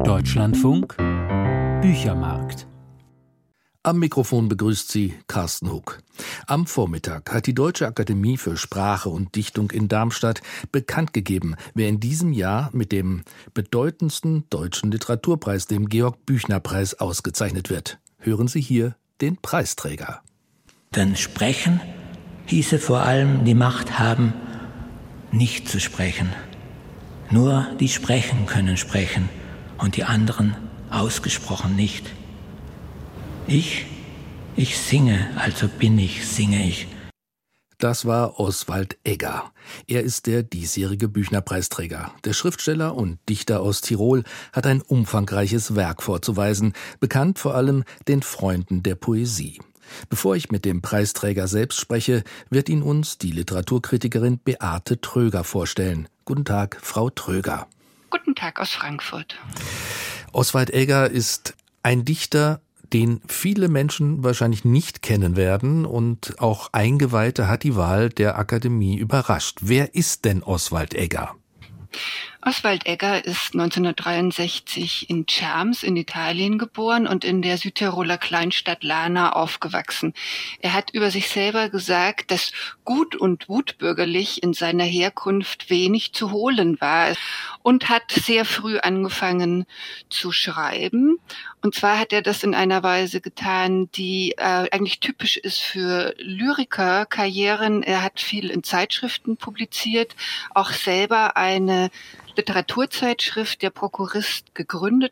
Deutschlandfunk Büchermarkt. Am Mikrofon begrüßt Sie Carsten Huck. Am Vormittag hat die Deutsche Akademie für Sprache und Dichtung in Darmstadt bekannt gegeben, wer in diesem Jahr mit dem bedeutendsten deutschen Literaturpreis, dem Georg-Büchner-Preis, ausgezeichnet wird. Hören Sie hier den Preisträger. Denn sprechen hieße vor allem die Macht haben, nicht zu sprechen. Nur die sprechen können sprechen und die anderen ausgesprochen nicht. Ich singe, also singe ich. Das war Oswald Egger. Er ist der diesjährige Büchner-Preisträger. Der Schriftsteller und Dichter aus Tirol hat ein umfangreiches Werk vorzuweisen, bekannt vor allem den Freunden der Poesie. Bevor ich mit dem Preisträger selbst spreche, wird ihn uns die Literaturkritikerin Beate Tröger vorstellen. Guten Tag, Frau Tröger. Guten Tag aus Frankfurt. Oswald Egger ist ein Dichter, den viele Menschen wahrscheinlich nicht kennen werden, und auch Eingeweihte hat die Wahl der Akademie überrascht. Wer ist denn Oswald Egger? Oswald Egger ist 1963 in Cerms in Italien geboren und in der Südtiroler Kleinstadt Lana aufgewachsen. Er hat über sich selber gesagt, dass gut und wutbürgerlich in seiner Herkunft wenig zu holen war, und hat sehr früh angefangen zu schreiben. Und zwar hat er das in einer Weise getan, die eigentlich typisch ist für Lyrikerkarrieren. Er hat viel in Zeitschriften publiziert, auch selber eine Literaturzeitschrift, der Prokurist, gegründet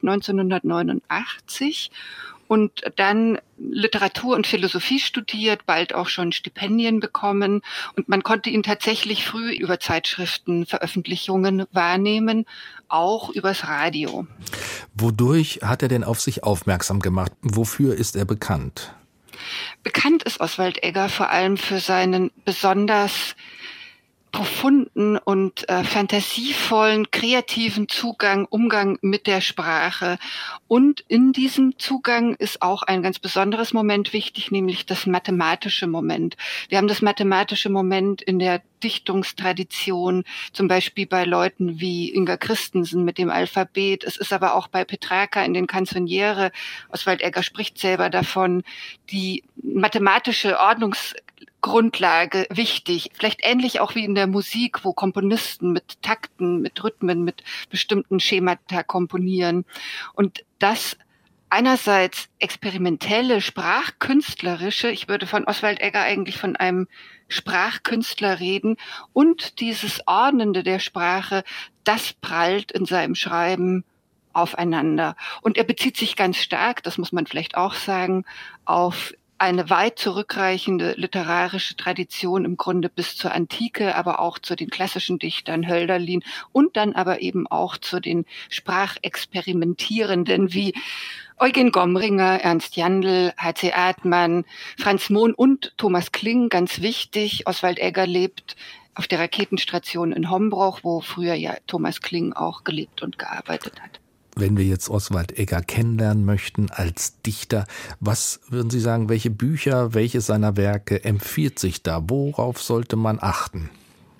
1989 und dann Literatur und Philosophie studiert, bald auch schon Stipendien bekommen, und man konnte ihn tatsächlich früh über Zeitschriften, Veröffentlichungen wahrnehmen, auch übers Radio. Wodurch hat er denn auf sich aufmerksam gemacht? Wofür ist er bekannt? Bekannt ist Oswald Egger vor allem für seinen besonders profunden und fantasievollen, kreativen Umgang mit der Sprache. Und in diesem Zugang ist auch ein ganz besonderes Moment wichtig, nämlich das mathematische Moment. Wir haben das mathematische Moment in der Dichtungstradition, zum Beispiel bei Leuten wie Inga Christensen mit dem Alphabet. Es ist aber auch bei Petrarca in den Kanzoniere. Oswald Egger spricht selber davon, die mathematische Ordnungsgrundlage wichtig. Vielleicht ähnlich auch wie in der Musik, wo Komponisten mit Takten, mit Rhythmen, mit bestimmten Schemata komponieren. Und das einerseits experimentelle, sprachkünstlerische, ich würde von Oswald Egger eigentlich von einem Sprachkünstler reden, und dieses Ordnende der Sprache, das prallt in seinem Schreiben aufeinander. Und er bezieht sich ganz stark, das muss man vielleicht auch sagen, auf eine weit zurückreichende literarische Tradition, im Grunde bis zur Antike, aber auch zu den klassischen Dichtern Hölderlin und dann aber eben auch zu den Sprachexperimentierenden wie Eugen Gomringer, Ernst Jandl, H.C. Artmann, Franz Mohn und Thomas Kling, ganz wichtig. Oswald Egger lebt auf der Raketenstation in Hombruch, wo früher ja Thomas Kling auch gelebt und gearbeitet hat. Wenn wir jetzt Oswald Egger kennenlernen möchten als Dichter, was würden Sie sagen, welche Bücher, welches seiner Werke empfiehlt sich da? Worauf sollte man achten?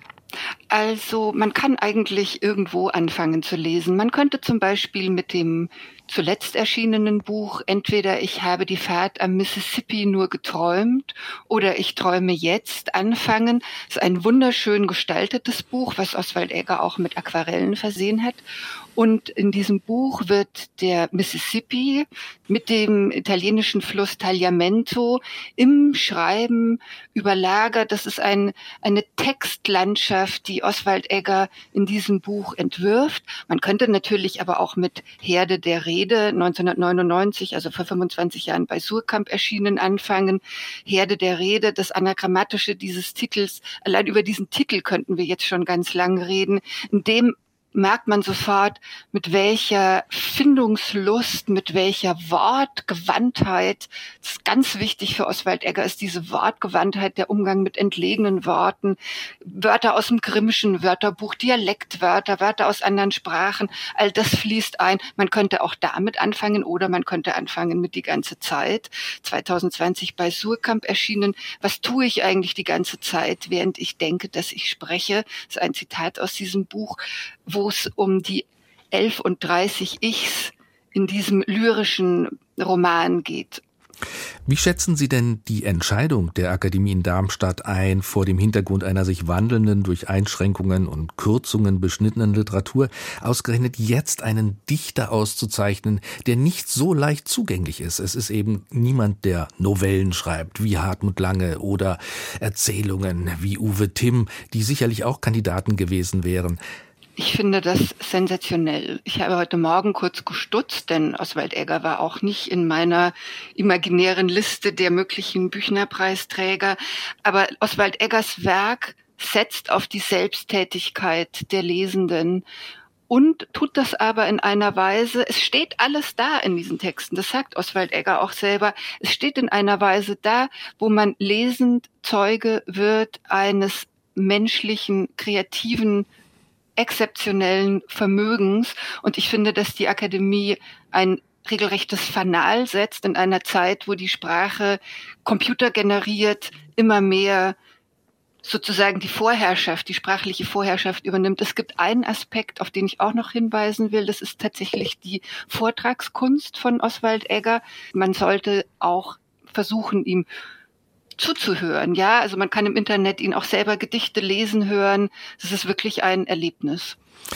Also man kann eigentlich irgendwo anfangen zu lesen. Man könnte zum Beispiel mit dem zuletzt erschienenen Buch Entweder ich habe die Fahrt am Mississippi nur geträumt oder Ich träume jetzt anfangen. Das ist ein wunderschön gestaltetes Buch, was Oswald Egger auch mit Aquarellen versehen hat. Und in diesem Buch wird der Mississippi mit dem italienischen Fluss Tagliamento im Schreiben überlagert. Das ist eine Textlandschaft, die Oswald Egger in diesem Buch entwirft. Man könnte natürlich aber auch mit Herde der Rede, 1999, also vor 25 Jahren bei Suhrkamp erschienen, anfangen. Herde der Rede, das Anagrammatische dieses Titels, allein über diesen Titel könnten wir jetzt schon ganz lang reden, in dem merkt man sofort, mit welcher Findungslust, mit welcher Wortgewandtheit, das ist ganz wichtig für Oswald Egger, ist diese Wortgewandtheit, der Umgang mit entlegenen Worten, Wörter aus dem Grimmschen Wörterbuch, Dialektwörter, Wörter aus anderen Sprachen, all das fließt ein. Man könnte auch damit anfangen oder man könnte anfangen mit Die ganze Zeit, 2020 bei Suhrkamp erschienen. Was tue ich eigentlich die ganze Zeit, während ich denke, dass ich spreche? Das ist ein Zitat aus diesem Buch, wo es um die 11 und 30 Ichs in diesem lyrischen Roman geht. Wie schätzen Sie denn die Entscheidung der Akademie in Darmstadt ein, vor dem Hintergrund einer sich wandelnden, durch Einschränkungen und Kürzungen beschnittenen Literatur, ausgerechnet jetzt einen Dichter auszuzeichnen, der nicht so leicht zugänglich ist? Es ist eben niemand, der Novellen schreibt, wie Hartmut Lange, oder Erzählungen wie Uwe Timm, die sicherlich auch Kandidaten gewesen wären. Ich finde das sensationell. Ich habe heute Morgen kurz gestutzt, denn Oswald Egger war auch nicht in meiner imaginären Liste der möglichen Büchnerpreisträger. Aber Oswald Eggers Werk setzt auf die Selbsttätigkeit der Lesenden und tut das aber in einer Weise, es steht alles da in diesen Texten, das sagt Oswald Egger auch selber, es steht in einer Weise da, wo man lesend Zeuge wird eines menschlichen, kreativen, exzeptionellen Vermögens. Und ich finde, dass die Akademie ein regelrechtes Fanal setzt in einer Zeit, wo die Sprache computergeneriert immer mehr sozusagen die Vorherrschaft, die sprachliche Vorherrschaft übernimmt. Es gibt einen Aspekt, auf den ich auch noch hinweisen will, das ist tatsächlich die Vortragskunst von Oswald Egger. Man sollte auch versuchen, ihm zuzuhören, ja, also man kann im Internet ihn auch selber Gedichte lesen hören. Das ist wirklich ein Erlebnis.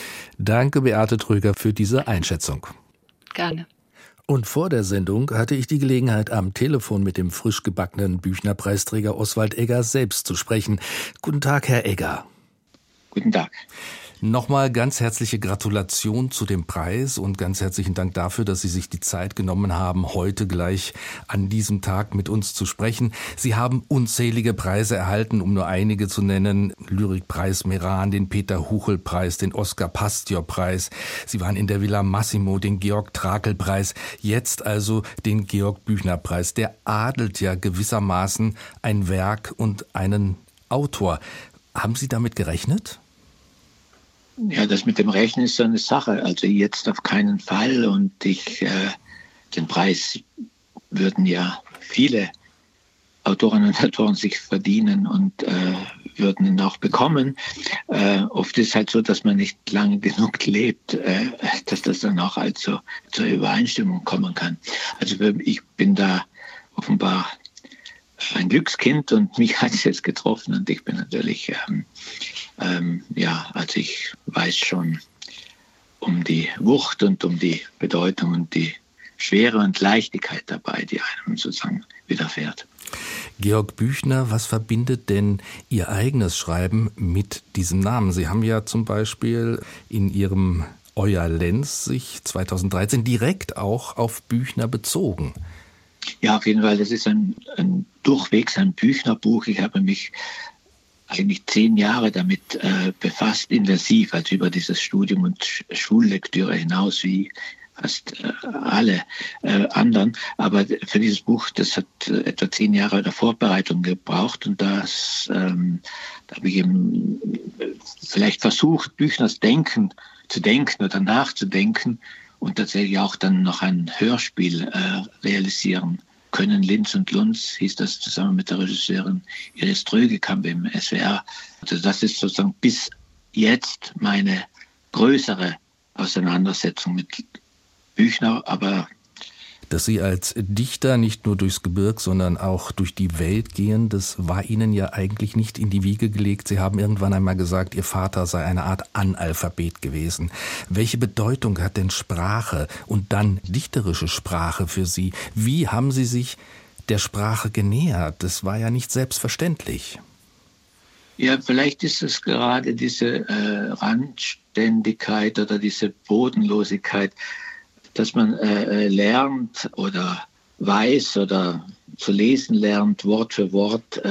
Danke, Beate Tröger, für diese Einschätzung. Gerne. Und vor der Sendung hatte ich die Gelegenheit, am Telefon mit dem frisch gebackenen Büchnerpreisträger Oswald Egger selbst zu sprechen. Guten Tag, Herr Egger. Guten Tag. Nochmal ganz herzliche Gratulation zu dem Preis und ganz herzlichen Dank dafür, dass Sie sich die Zeit genommen haben, heute gleich an diesem Tag mit uns zu sprechen. Sie haben unzählige Preise erhalten, um nur einige zu nennen. Lyrikpreis Meran, den Peter-Huchel-Preis, den Oskar-Pastior-Preis. Sie waren in der Villa Massimo, den Georg-Trakl-Preis, jetzt also den Georg-Büchner-Preis. Der adelt ja gewissermaßen ein Werk und einen Autor. Haben Sie damit gerechnet? Ja, das mit dem Rechnen ist so eine Sache. Also jetzt auf keinen Fall. Und den Preis würden ja viele Autorinnen und Autoren sich verdienen und würden ihn auch bekommen. Oft ist es halt so, dass man nicht lange genug lebt, dass das dann auch also zur Übereinstimmung kommen kann. Also ich bin da offenbar ein Glückskind und mich hat es jetzt getroffen und ich bin natürlich, also ich weiß schon um die Wucht und um die Bedeutung und die Schwere und Leichtigkeit dabei, die einem sozusagen widerfährt. Georg Büchner, was verbindet denn Ihr eigenes Schreiben mit diesem Namen? Sie haben ja zum Beispiel in Ihrem Euer Lenz sich 2013 direkt auch auf Büchner bezogen. Ja, auf jeden Fall. Das ist ein durchwegs ein Büchnerbuch. Ich habe mich eigentlich 10 Jahre damit befasst, intensiv, also über dieses Studium und Schullektüre hinaus, wie fast alle anderen. Aber für dieses Buch, das hat etwa 10 Jahre der Vorbereitung gebraucht. Und da habe ich eben vielleicht versucht, Büchners Denken zu denken oder nachzudenken und tatsächlich auch dann noch ein Hörspiel realisieren können. Linz und Lunz hieß das zusammen mit der Regisseurin Iris Trögekamp im SWR. Also das ist sozusagen bis jetzt meine größere Auseinandersetzung mit Büchner, aber dass Sie als Dichter nicht nur durchs Gebirg, sondern auch durch die Welt gehen, das war Ihnen ja eigentlich nicht in die Wiege gelegt. Sie haben irgendwann einmal gesagt, Ihr Vater sei eine Art Analphabet gewesen. Welche Bedeutung hat denn Sprache und dann dichterische Sprache für Sie? Wie haben Sie sich der Sprache genähert? Das war ja nicht selbstverständlich. Ja, vielleicht ist es gerade diese Randständigkeit oder diese Bodenlosigkeit, dass man lernt oder weiß oder zu lesen lernt, Wort für Wort,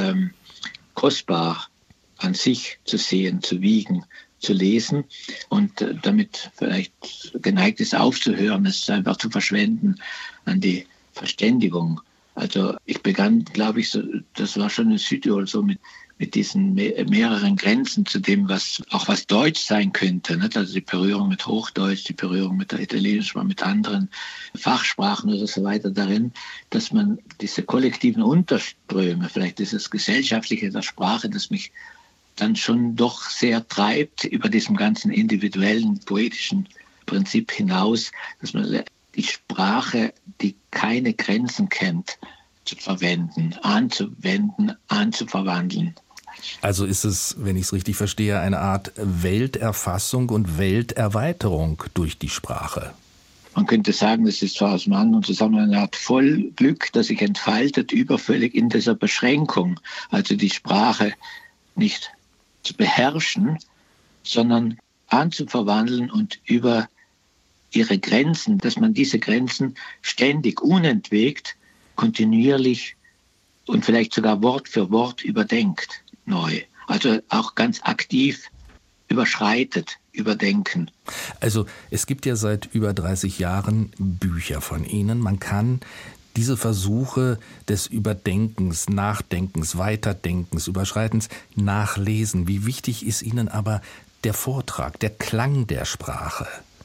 kostbar an sich zu sehen, zu wiegen, zu lesen und damit vielleicht geneigt ist aufzuhören, es einfach zu verschwenden an die Verständigung. Also ich begann, glaube ich, so, das war schon in Südtirol so mit diesen mehreren Grenzen zu dem, was Deutsch sein könnte. Nicht? Also die Berührung mit Hochdeutsch, die Berührung mit der italienischen, mit anderen Fachsprachen oder so weiter darin, dass man diese kollektiven Unterströme, vielleicht dieses Gesellschaftliche der Sprache, das mich dann schon doch sehr treibt über diesem ganzen individuellen, poetischen Prinzip hinaus, dass man die Sprache, die keine Grenzen kennt, zu verwenden, anzuwenden, anzuverwandeln. Also ist es, wenn ich es richtig verstehe, eine Art Welterfassung und Welterweiterung durch die Sprache. Man könnte sagen, das ist zwar aus einem anderen Zusammenhang eine Art Vollglück, das sich entfaltet übervöllig in dieser Beschränkung. Also die Sprache nicht zu beherrschen, sondern anzuverwandeln und über ihre Grenzen, dass man diese Grenzen ständig, unentwegt, kontinuierlich und vielleicht sogar Wort für Wort überdenkt, neu. Also auch ganz aktiv überschreitet, überdenken. Also es gibt ja seit über 30 Jahren Bücher von Ihnen. Man kann diese Versuche des Überdenkens, Nachdenkens, Weiterdenkens, Überschreitens nachlesen. Wie wichtig ist Ihnen aber der Vortrag, der Klang der Sprache?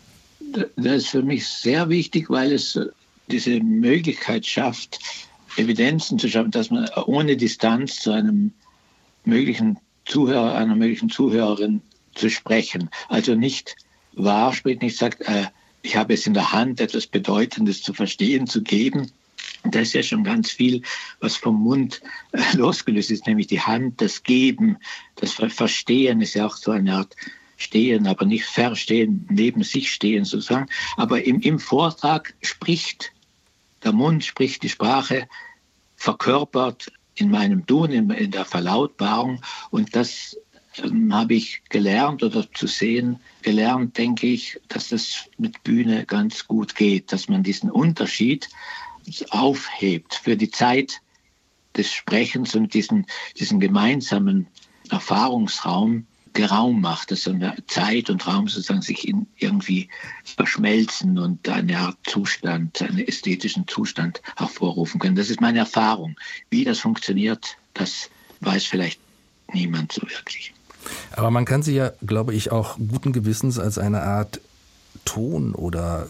Das ist für mich sehr wichtig, weil es diese Möglichkeit schafft, Evidenzen zu schaffen, dass man ohne Distanz zu einem möglichen Zuhörer, einer möglichen Zuhörerin zu sprechen. Also nicht wahr spricht, nicht sagt, ich habe es in der Hand, etwas Bedeutendes zu verstehen, zu geben. Da ist ja schon ganz viel, was vom Mund losgelöst ist, nämlich die Hand, das Geben, das Verstehen ist ja auch so eine Art Stehen, aber nicht Verstehen, neben sich stehen sozusagen. Aber im Vortrag spricht der Mund, spricht die Sprache, verkörpert in meinem Tun, in der Verlautbarung. Und das habe ich gelernt oder zu sehen gelernt, denke ich, dass das mit Bühne ganz gut geht, dass man diesen Unterschied aufhebt für die Zeit des Sprechens und diesen gemeinsamen Erfahrungsraum Raum macht, dass eine Zeit und Raum sozusagen sich irgendwie verschmelzen und eine Art Zustand, einen ästhetischen Zustand hervorrufen können. Das ist meine Erfahrung. Wie das funktioniert, das weiß vielleicht niemand so wirklich. Aber man kann sie ja, glaube ich, auch guten Gewissens als eine Art Ton- oder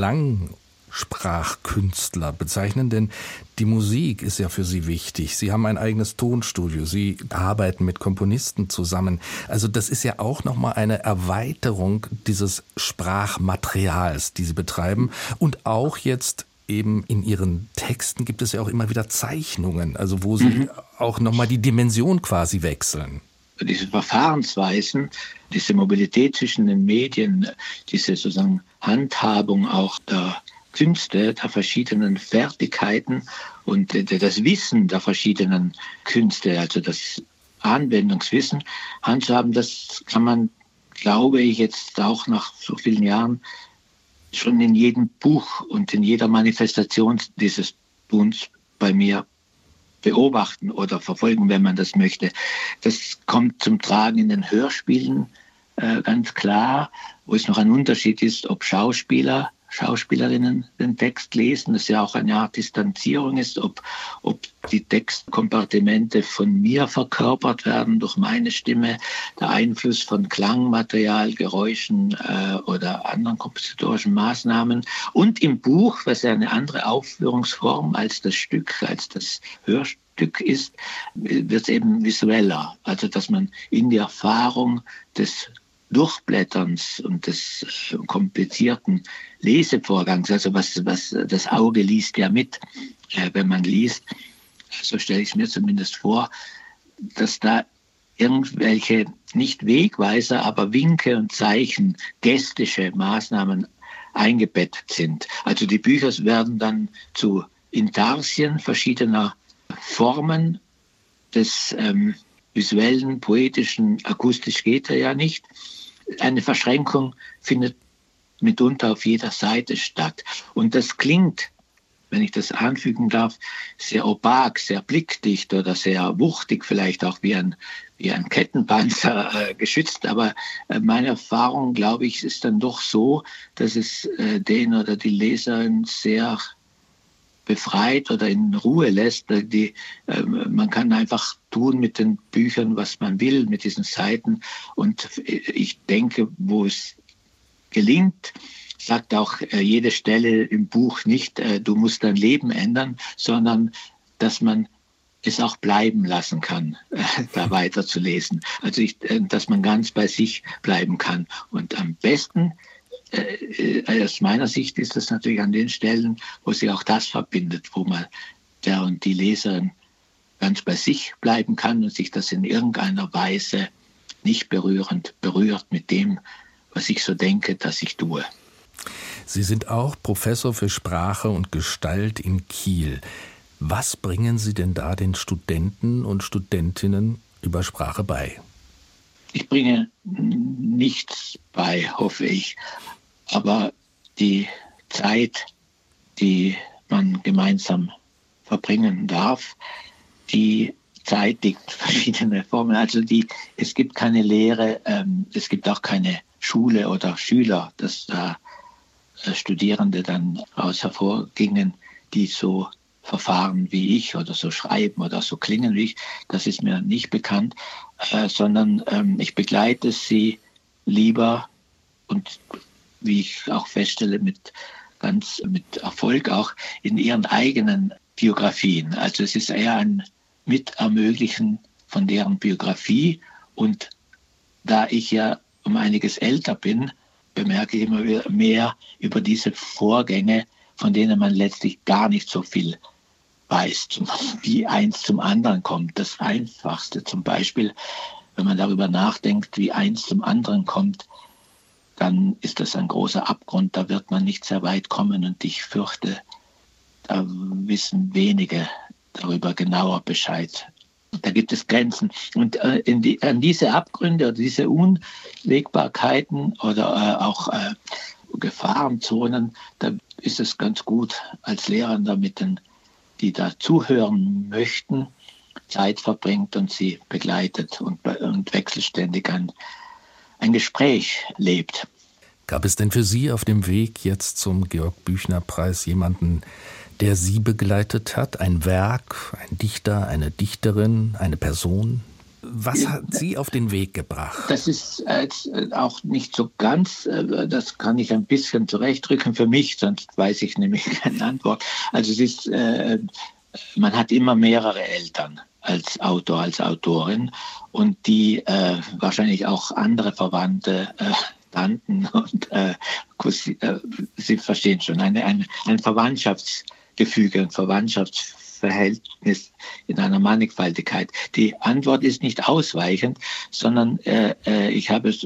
Klangsprachkünstler bezeichnen, denn die Musik ist ja für Sie wichtig. Sie haben ein eigenes Tonstudio, Sie arbeiten mit Komponisten zusammen. Also das ist ja auch nochmal eine Erweiterung dieses Sprachmaterials, die Sie betreiben. Und auch jetzt eben in Ihren Texten gibt es ja auch immer wieder Zeichnungen, also wo Sie auch nochmal die Dimension quasi wechseln. Diese Verfahrensweisen, diese Mobilität zwischen den Medien, diese sozusagen Handhabung auch der Künste, der verschiedenen Fertigkeiten und das Wissen der verschiedenen Künste, also das Anwendungswissen handzuhaben, das kann man, glaube ich, jetzt auch nach so vielen Jahren schon in jedem Buch und in jeder Manifestation dieses Tuns bei mir beobachten oder verfolgen, wenn man das möchte. Das kommt zum Tragen in den Hörspielen ganz klar, wo es noch ein Unterschied ist, ob Schauspielerinnen den Text lesen, das ja auch eine Art Distanzierung ist, ob die Textkompartimente von mir verkörpert werden durch meine Stimme, der Einfluss von Klangmaterial, Geräuschen oder anderen kompositorischen Maßnahmen. Und im Buch, was ja eine andere Aufführungsform als das Stück, als das Hörstück ist, wird es eben visueller. Also dass man in die Erfahrung des Durchblätterns und des komplizierten Lesevorgangs, also was das Auge liest ja mit, wenn man liest, so stelle ich es mir zumindest vor, dass da irgendwelche nicht Wegweiser, aber Winke und Zeichen, gestische Maßnahmen eingebettet sind. Also die Bücher werden dann zu Intarsien verschiedener Formen des visuellen, poetischen, akustisch geht er ja nicht. Eine Verschränkung findet mitunter auf jeder Seite statt. Und das klingt, wenn ich das anfügen darf, sehr opak, sehr blickdicht oder sehr wuchtig, vielleicht auch wie ein Kettenpanzer geschützt. Aber meine Erfahrung, glaube ich, ist dann doch so, dass es den oder die Leserin sehr befreit oder in Ruhe lässt. Man kann einfach tun mit den Büchern, was man will, mit diesen Seiten. Und ich denke, wo es gelingt, sagt auch jede Stelle im Buch nicht, du musst dein Leben ändern, sondern dass man es auch bleiben lassen kann, da weiter zu lesen. Also dass man ganz bei sich bleiben kann. Und am besten aus meiner Sicht ist das natürlich an den Stellen, wo sich auch das verbindet, wo man der und die Leserin ganz bei sich bleiben kann und sich das in irgendeiner Weise nicht berührt mit dem, was ich so denke, dass ich tue. Sie sind auch Professor für Sprache und Gestalt in Kiel. Was bringen Sie denn da den Studenten und Studentinnen über Sprache bei? Ich bringe nichts bei, hoffe ich. Aber die Zeit, die man gemeinsam verbringen darf, die Zeit liegt verschiedene Formen. Also es gibt keine Lehre, es gibt auch keine Schule oder Schüler, dass da Studierende dann daraus hervorgingen, die so verfahren wie ich oder so schreiben oder so klingen wie ich. Das ist mir nicht bekannt, sondern ich begleite sie lieber und wie ich auch feststelle, mit Erfolg auch in ihren eigenen Biografien. Also es ist eher ein Mitermöglichen von deren Biografie. Und da ich ja um einiges älter bin, bemerke ich immer wieder mehr über diese Vorgänge, von denen man letztlich gar nicht so viel weiß, wie eins zum anderen kommt. Das Einfachste zum Beispiel, wenn man darüber nachdenkt, wie eins zum anderen kommt, dann ist das ein großer Abgrund, da wird man nicht sehr weit kommen und ich fürchte, da wissen wenige darüber genauer Bescheid. Da gibt es Grenzen. Und an diese Abgründe oder diese Unwägbarkeiten oder auch Gefahrenzonen, da ist es ganz gut als Lehrer, damit die da zuhören möchten, Zeit verbringt und sie begleitet und wechselständig ein Gespräch lebt. Gab es denn für Sie auf dem Weg jetzt zum Georg-Büchner-Preis jemanden, der Sie begleitet hat? Ein Werk, ein Dichter, eine Dichterin, eine Person? Was hat Sie auf den Weg gebracht? Das ist auch nicht so ganz, das kann ich ein bisschen zurechtdrücken für mich, sonst weiß ich nämlich keine Antwort. Also es ist, man hat immer mehrere Eltern als Autor, als Autorin und die wahrscheinlich auch andere Verwandte, Tanten und Sie verstehen schon, ein Verwandtschaftsgefüge, ein Verwandtschaftsverhältnis in einer Mannigfaltigkeit. Die Antwort ist nicht ausweichend, sondern ich habe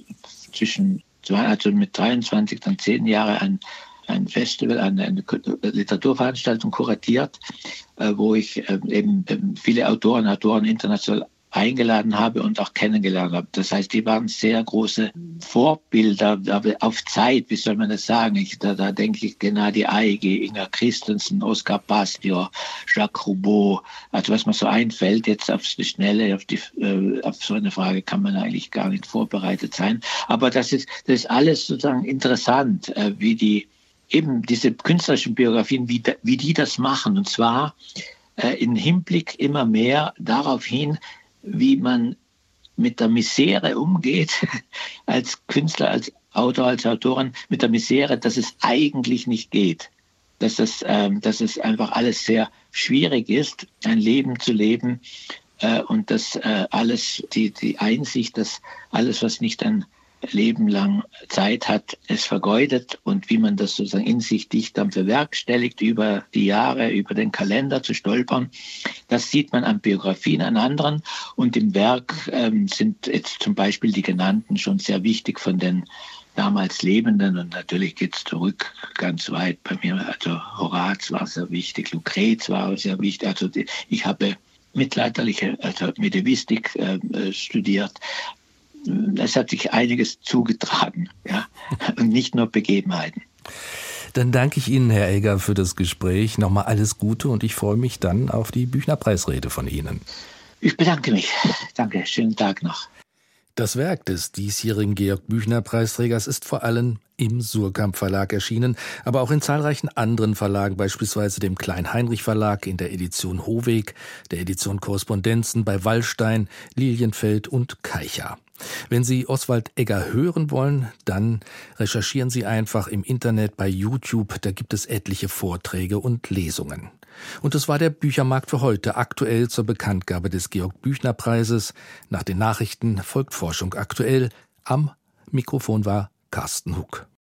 mit 23 dann 10 Jahre ein Festival, eine Literaturveranstaltung kuratiert, wo ich eben viele Autoren international eingeladen habe und auch kennengelernt habe. Das heißt, die waren sehr große Vorbilder, aber auf Zeit, wie soll man das sagen? Da denke ich Gennady Eigi, Inger Christensen, Oskar Pastior, Jacques Roubaud. Also was mir so einfällt, jetzt auf die Schnelle, auf so eine Frage kann man eigentlich gar nicht vorbereitet sein. Aber das ist alles sozusagen interessant, wie diese künstlerischen Biografien, wie die das machen. Und zwar im Hinblick immer mehr darauf hin, wie man mit der Misere umgeht, als Künstler, als Autor, als Autorin, mit der Misere, dass es eigentlich nicht geht. Dass es einfach alles sehr schwierig ist, ein Leben zu leben und dass alles, die Einsicht, dass alles, was nicht ein Leben lang Zeit hat, es vergeudet und wie man das sozusagen in sich dicht dann bewerkstelligt, über die Jahre, über den Kalender zu stolpern. Das sieht man an Biografien, an anderen. Und im Werk sind jetzt zum Beispiel die genannten schon sehr wichtig von den damals Lebenden. Und natürlich geht es zurück ganz weit bei mir. Also Horaz war sehr wichtig, Lucrez war sehr wichtig. Also ich habe mittelalterliche, also Mediävistik studiert. Es hat sich einiges zugetragen, ja, und nicht nur Begebenheiten. Dann danke ich Ihnen, Herr Egger, für das Gespräch. Nochmal alles Gute und ich freue mich dann auf die Büchner-Preisrede von Ihnen. Ich bedanke mich. Danke, schönen Tag noch. Das Werk des diesjährigen Georg-Büchner-Preisträgers ist vor allem im Suhrkamp-Verlag erschienen, aber auch in zahlreichen anderen Verlagen, beispielsweise dem Klein-Heinrich-Verlag in der Edition Hohweg, der Edition Korrespondenzen bei Wallstein, Lilienfeld und Keicher. Wenn Sie Oswald Egger hören wollen, dann recherchieren Sie einfach im Internet bei YouTube, da gibt es etliche Vorträge und Lesungen. Und das war der Büchermarkt für heute, aktuell zur Bekanntgabe des Georg-Büchner-Preises. Nach den Nachrichten folgt Forschung aktuell. Am Mikrofon war Carsten Huck.